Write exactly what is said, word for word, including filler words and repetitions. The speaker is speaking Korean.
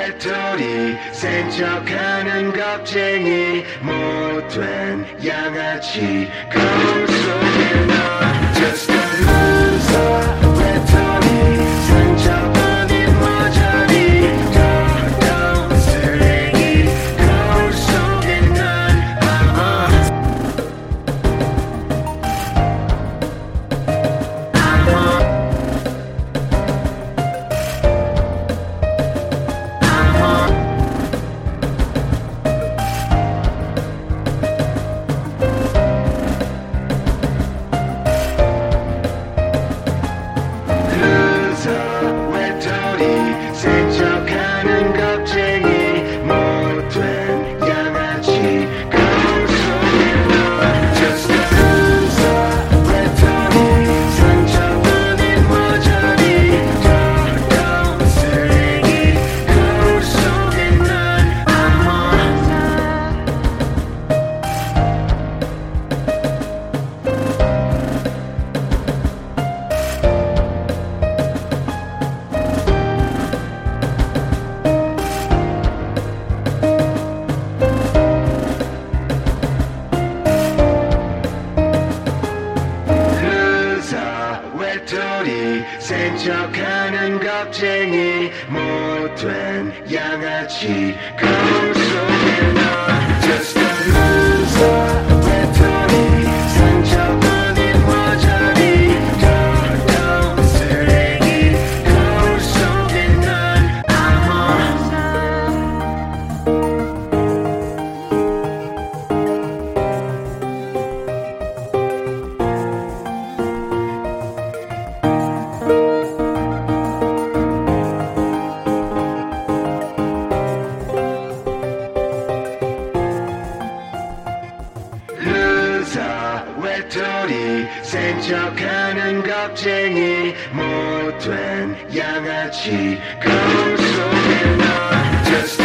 외톨이 센 척하는 겁쟁이 못된 양아치 거울 속에 너 Just a loser 외톨이 상처뿐인 머저리 더러운 쓰레기 거울 속에 넌 센척하는 겁쟁이 못된 양아치 거울 속에 너 Just a loser 외톨이 상처뿐인 머저리 더러운 쓰레기 거울 속에 넌 외톨이 센 척하는 겁쟁이 못된 양아치 거울 속에 너 Just a loser 외톨이 상처뿐인 머저리 더러운 쓰레기 거울 속에 넌 외톨이 센 척하는 겁쟁이 못된 양아치 거울 속에 너 Just